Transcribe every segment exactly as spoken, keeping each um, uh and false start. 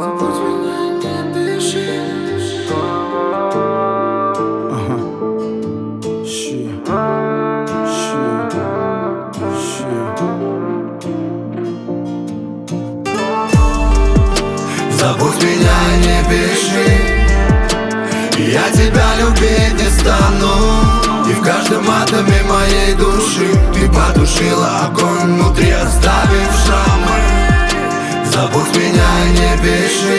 Забудь меня, не пиши. Ага. Щи. Щи. Щи. Забудь меня, не пиши. Я тебя любить не стану. И в каждом атоме моей души ты потушила огонь внутри, оставив шрамы. Забудь меня, не пиши.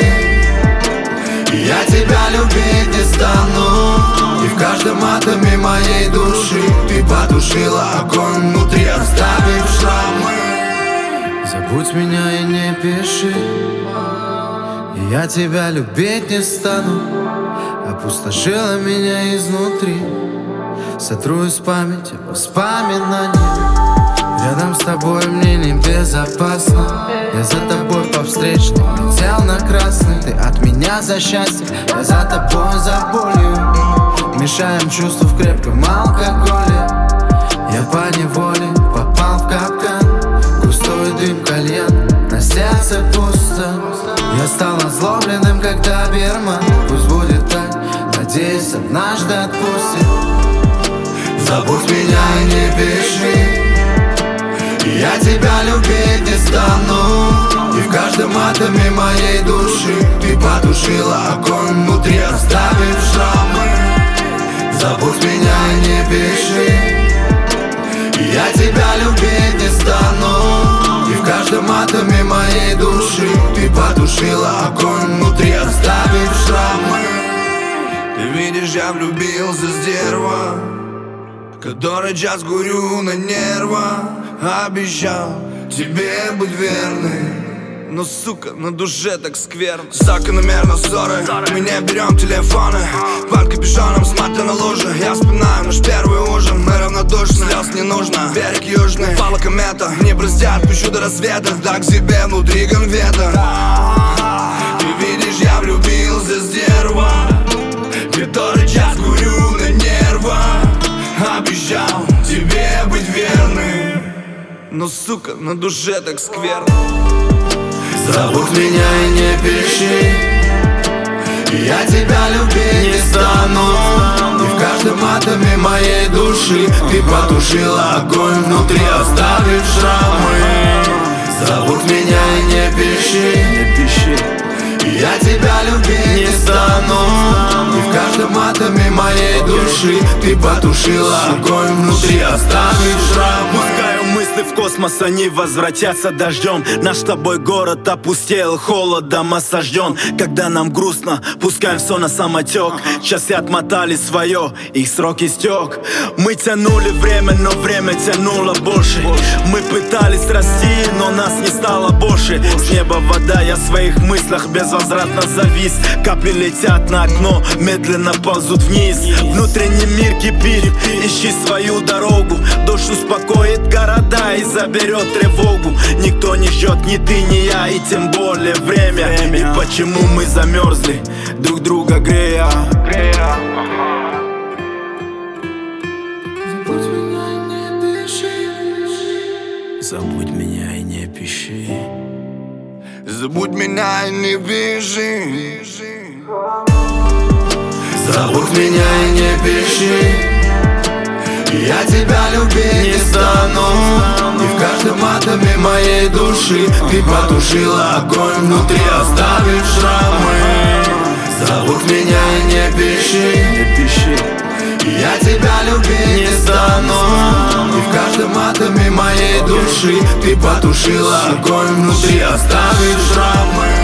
Я тебя любить не стану. И в каждом атоме моей души ты потушила огонь внутри, оставив шрамы. Забудь меня и не пиши. Я тебя любить не стану. Опустошила меня изнутри. Сотру из памяти воспоминаний. Рядом с тобой мне небезопасно. Я за тобой по встречной летел на красный. Ты от меня за счастье, я за тобой за болью. Мешаем чувства в крепком алкоголе. Я поневоле попал в капкан. Густой дым кальян, на сердце пусто. Я стал озлобленным, как доберман. Пусть будет так, надеюсь, однажды отпустит. Забудь меня и не пиши. Я тебя любить не стану. И в каждом атоме моей души ты потушила огонь внутри, оставив шрамы. Забудь меня и не пиши. Я тебя любить не стану. И в каждом атоме моей души ты потушила огонь внутри, оставив шрамы. Ты видишь, я влюбился с дерева, который час горю на нервах. Обещал тебе быть верным, но, сука, на душе так скверно. Закономерно ссоры, мы не берем телефоны. Под капюшоном смотря на лужи. Я вспоминаю наш первый ужин. Мы равнодушны, слез не нужно. Берег южный, пала комета. Не брызжат, пущу до рассвета. Так себе внутри конфета. Ты видишь, я влюбился с дерева, который час горю на нервах. Обещал тебе быть верным, но, сука, на душе так скверно. Забудь меня и не пиши. Я тебя любить не стану. И в каждом атоме моей души ты потушила огонь внутри, оставив шрамы. Забудь меня и не пиши. Не пиши. Я тебя любить не стану. И в каждом атоме моей души ты потушила огонь внутри, оставив шрамы. Пускаю мысли в космос, они возвратятся дождем. Наш с тобой город опустел, холодом осажден. Когда нам грустно, пускаем все на самотек. Часы отмотали свое, их срок истек. Мы тянули время, но время тянуло больше. Мы пытались расти, но нас не стало больше. С неба вода, я в своих мыслях безвозвратно завис. Капли летят на окно, медленно ползут вниз. Внутренний мир кипит, ищи свою дорогу. Дождь успокоит города и заберет тревогу. Никто не ждет, ни ты, ни я, и тем более время. И почему мы замерзли, друг друга грея. Забудь меня и не пиши. Забудь меня и не пиши. Забудь меня и не пиши. Забудь меня и не пиши. Я тебя любить не стану. И в каждом атоме моей души ты потушила огонь внутри, оставив шрамы. Забудь меня и не пиши. Не пиши. Я тебя любить не стану. И в каждом атоме моей души ты потушила огонь внутри, оставив шрамы.